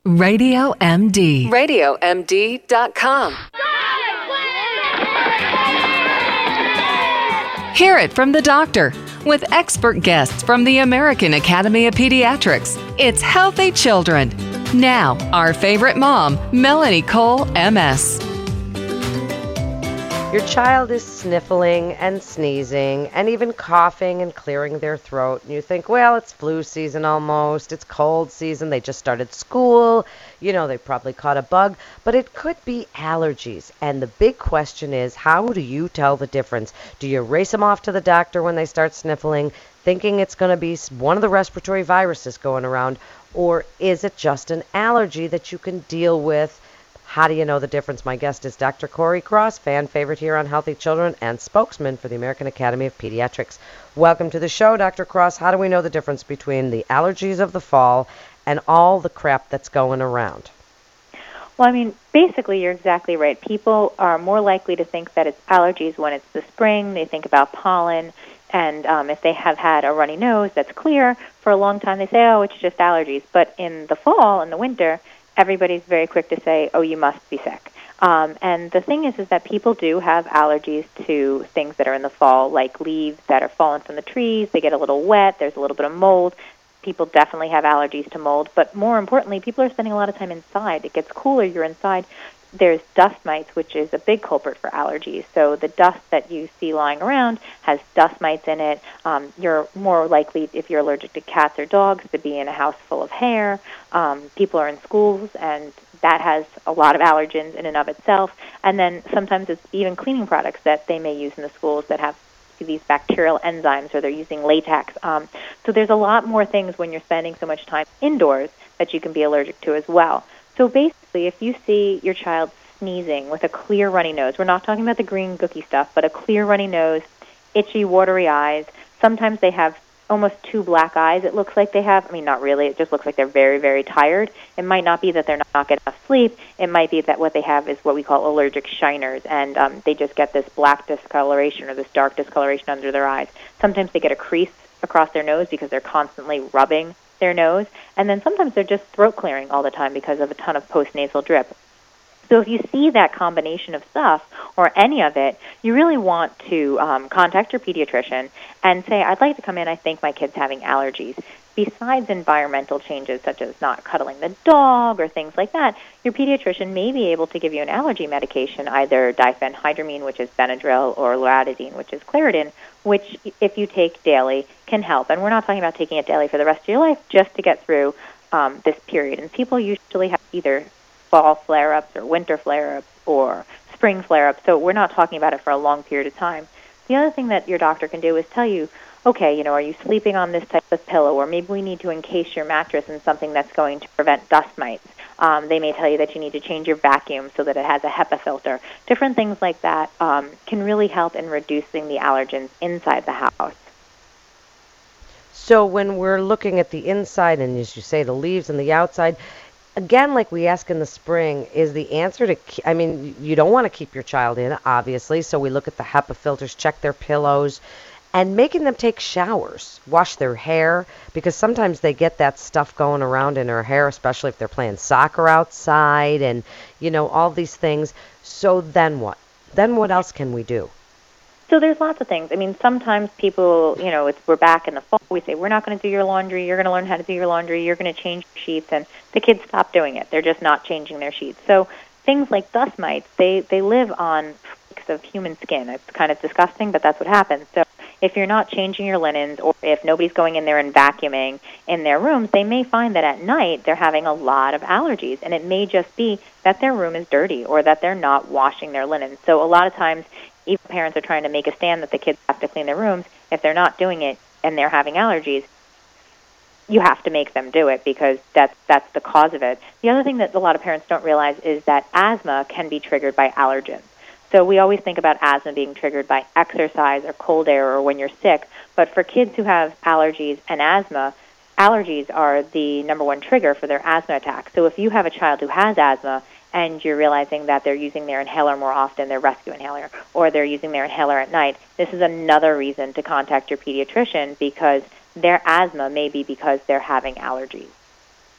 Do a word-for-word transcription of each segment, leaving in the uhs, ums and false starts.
Radio M D. radio M D dot com. Hear it from the doctor with expert guests from the American Academy of Pediatrics. It's Healthy Children. Now, our favorite mom, Melanie Cole, M S. Your child is sniffling and sneezing and even coughing and clearing their throat. And you think, well, it's flu season almost. It's cold season. They just started school. You know, they probably caught a bug. But it could be allergies. And the big question is, how do you tell the difference? Do you race them off to the doctor when they start sniffling, thinking it's going to be one of the respiratory viruses going around? Or is it just an allergy that you can deal with? How do you know the difference? My guest is Doctor Corey Cross, fan favorite here on Healthy Children and spokesman for the American Academy of Pediatrics. Welcome to the show, Doctor Cross. How do we know the difference between the allergies of the fall and all the crap that's going around? Well, I mean, basically, you're exactly right. People are more likely to think that it's allergies when it's the spring. They think about pollen. And um, if they have had a runny nose that's clear for a long time, they say, oh, it's just allergies. But in the fall, in the winter, everybody's very quick to say, oh, you must be sick. Um, and the thing is, is that people do have allergies to things that are in the fall, like leaves that are falling from the trees. They get a little wet. There's a little bit of mold. People definitely have allergies to mold. But more importantly, people are spending a lot of time inside. It gets cooler. You're inside. There's dust mites, which is a big culprit for allergies. So the dust that you see lying around has dust mites in it. Um, you're more likely, if you're allergic to cats or dogs, to be in a house full of hair. Um, people are in schools, and that has a lot of allergens in and of itself. And then sometimes it's even cleaning products that they may use in the schools that have these bacterial enzymes, or they're using latex. Um, so there's a lot more things when you're spending so much time indoors that you can be allergic to as well. So basically, if you see your child sneezing with a clear runny nose, we're not talking about the green gooky stuff, but a clear runny nose, itchy, watery eyes. Sometimes they have almost two black eyes, it looks like they have. I mean, not really. It just looks like they're very, very tired. It might not be that they're not getting enough sleep. It might be that what they have is what we call allergic shiners, and um, they just get this black discoloration or this dark discoloration under their eyes. Sometimes they get a crease across their nose because they're constantly rubbing their nose, and then sometimes they're just throat clearing all the time because of a ton of postnasal drip. So if you see that combination of stuff, or any of it, you really want to um, contact your pediatrician and say, I'd like to come in, I think my kid's having allergies. Besides environmental changes such as not cuddling the dog or things like that, your pediatrician may be able to give you an allergy medication, either diphenhydramine, which is Benadryl, or loratadine, which is Claritin, which, if you take daily, can help. And we're not talking about taking it daily for the rest of your life, just to get through um, this period. And people usually have either fall flare-ups or winter flare-ups or spring flare-ups, so we're not talking about it for a long period of time. The other thing that your doctor can do is tell you, okay, you know, are you sleeping on this type of pillow, or maybe we need to encase your mattress in something that's going to prevent dust mites. Um, they may tell you that you need to change your vacuum so that it has a HEPA filter. Different things like that um, can really help in reducing the allergens inside the house. So when we're looking at the inside, and as you say, the leaves and the outside, again, like we ask in the spring, is the answer to, I mean, you don't want to keep your child in, obviously, so we look at the HEPA filters, check their pillows, and making them take showers, wash their hair, because sometimes they get that stuff going around in their hair, especially if they're playing soccer outside and, you know, all these things. So then what? Then what else can we do? So there's lots of things. I mean, sometimes people, you know, it's, we're back in the fall. We say, we're not going to do your laundry. You're going to learn how to do your laundry. You're going to change your sheets. And the kids stop doing it. They're just not changing their sheets. So things like dust mites, they, they live on flakes of human skin. It's kind of disgusting, but that's what happens. So if you're not changing your linens, or if nobody's going in there and vacuuming in their rooms, they may find that at night they're having a lot of allergies. And it may just be that their room is dirty or that they're not washing their linens. So a lot of times, even parents are trying to make a stand that the kids have to clean their rooms. If they're not doing it and they're having allergies, you have to make them do it because that's that's the cause of it. The other thing that a lot of parents don't realize is that asthma can be triggered by allergens. So we always think about asthma being triggered by exercise or cold air or when you're sick, but for kids who have allergies and asthma, allergies are the number one trigger for their asthma attack. So if you have a child who has asthma and you're realizing that they're using their inhaler more often, their rescue inhaler, or they're using their inhaler at night, this is another reason to contact your pediatrician because their asthma may be because they're having allergies.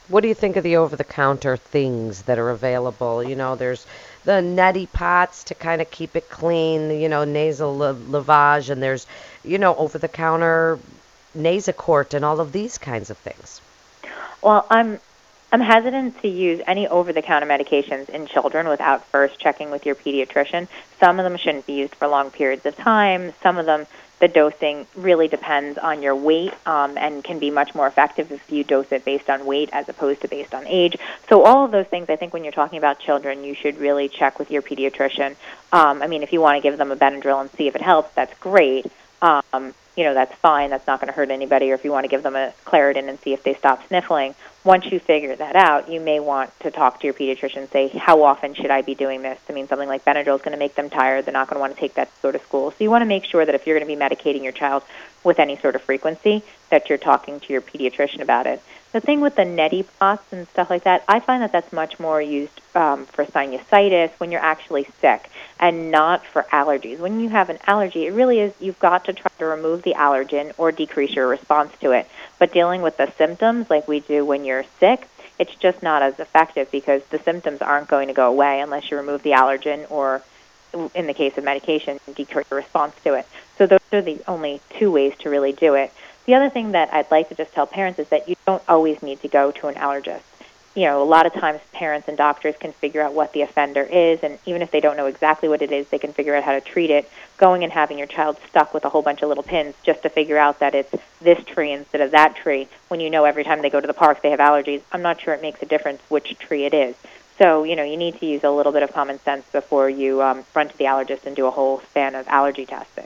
What do you think of the over-the-counter things that are available? You know, there's the neti pots to kind of keep it clean, you know, nasal la- lavage, and there's, you know, over-the-counter Nasacort and all of these kinds of things. Well, I'm I'm hesitant to use any over-the-counter medications in children without first checking with your pediatrician. Some of them shouldn't be used for long periods of time. Some of them, the dosing really depends on your weight um, and can be much more effective if you dose it based on weight as opposed to based on age. So all of those things, I think when you're talking about children, you should really check with your pediatrician. Um, I mean, if you want to give them a Benadryl and see if it helps, that's great. Um, you know, that's fine. That's not going to hurt anybody. Or if you want to give them a Claritin and see if they stop sniffling, once you figure that out, you may want to talk to your pediatrician and say, how often should I be doing this? I mean, something like Benadryl is going to make them tired. They're not going to want to take that to go to school. So you want to make sure that if you're going to be medicating your child with any sort of frequency, that you're talking to your pediatrician about it. The thing with the neti pots and stuff like that, I find that that's much more used um, for sinusitis when you're actually sick and not for allergies. When you have an allergy, it really is, you've got to try to remove the allergen or decrease your response to it. But dealing with the symptoms like we do when you're sick, it's just not as effective because the symptoms aren't going to go away unless you remove the allergen or, in the case of medication, decrease your response to it. So those are the only two ways to really do it. The other thing that I'd like to just tell parents is that you don't always need to go to an allergist. You know, a lot of times parents and doctors can figure out what the offender is, and even if they don't know exactly what it is, they can figure out how to treat it. Going and having your child stuck with a whole bunch of little pins just to figure out that it's this tree instead of that tree, when you know every time they go to the park they have allergies, I'm not sure it makes a difference which tree it is. So, you know, you need to use a little bit of common sense before you um, run to the allergist and do a whole span of allergy testing.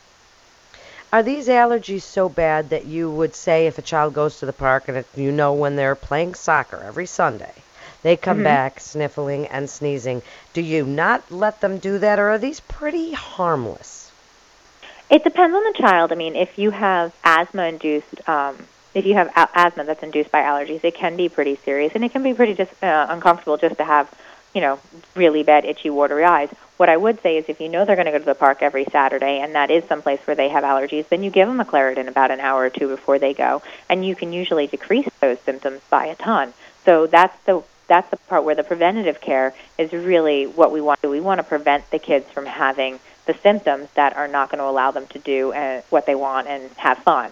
Are these allergies so bad that you would say if a child goes to the park and it, you know when they're playing soccer every Sunday, they come Mm-hmm. back sniffling and sneezing, do you not let them do that, or are these pretty harmless? It depends on the child. I mean, if you have asthma-induced, um, if you have a- asthma that's induced by allergies, it can be pretty serious, and it can be pretty just uh, uncomfortable just to have, you know, really bad, itchy, watery eyes. What I would say is if you know they're going to go to the park every Saturday and that is someplace where they have allergies, then you give them a Claritin about an hour or two before they go, and you can usually decrease those symptoms by a ton. So that's the that's the part where the preventative care is really what we want to do. We want to prevent the kids from having the symptoms that are not going to allow them to do uh, what they want and have fun.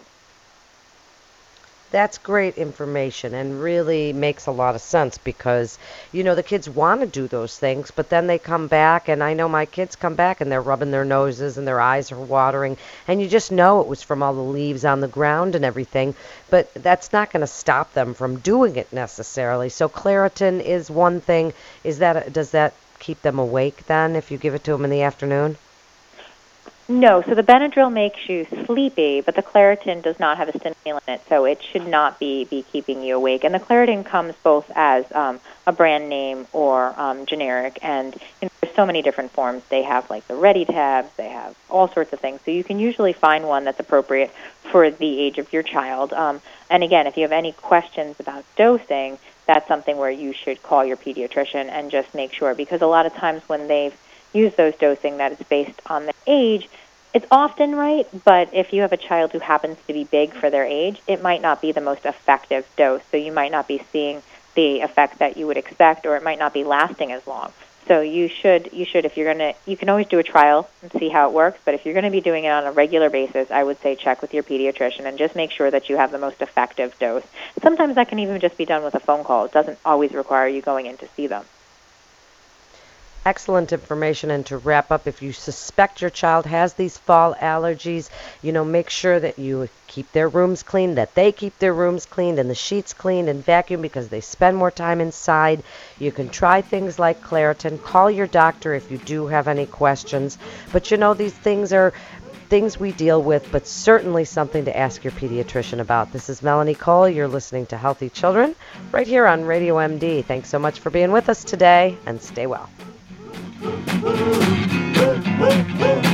That's great information and really makes a lot of sense because, you know, the kids want to do those things, but then they come back, and I know my kids come back and they're rubbing their noses and their eyes are watering, and you just know it was from all the leaves on the ground and everything, but that's not going to stop them from doing it necessarily. So Claritin is one thing. Is that, does that keep them awake then if you give it to them in the afternoon? No, so the Benadryl makes you sleepy, but the Claritin does not have a stimulant in it, so it should not be, be keeping you awake. And the Claritin comes both as um, a brand name or um, generic, and you know, there's so many different forms. They have like the Ready tabs, they have all sorts of things. So you can usually find one that's appropriate for the age of your child. Um, and again, if you have any questions about dosing, that's something where you should call your pediatrician and just make sure, because a lot of times when they've use those dosing that is based on their age, it's often right, but if you have a child who happens to be big for their age, it might not be the most effective dose. So you might not be seeing the effect that you would expect, or it might not be lasting as long. So you should, you should, if you're going to, you can always do a trial and see how it works, but if you're going to be doing it on a regular basis, I would say check with your pediatrician and just make sure that you have the most effective dose. Sometimes that can even just be done with a phone call. It doesn't always require you going in to see them. Excellent information. And to wrap up, if you suspect your child has these fall allergies, you know, make sure that you keep their rooms clean, that they keep their rooms cleaned and the sheets cleaned and vacuumed because they spend more time inside. You can try things like Claritin. Call your doctor if you do have any questions. But, you know, these things are things we deal with, but certainly something to ask your pediatrician about. This is Melanie Cole. You're listening to Healthy Children right here on Radio M D. Thanks so much for being with us today, and stay well. Woo, woo, woo, woo.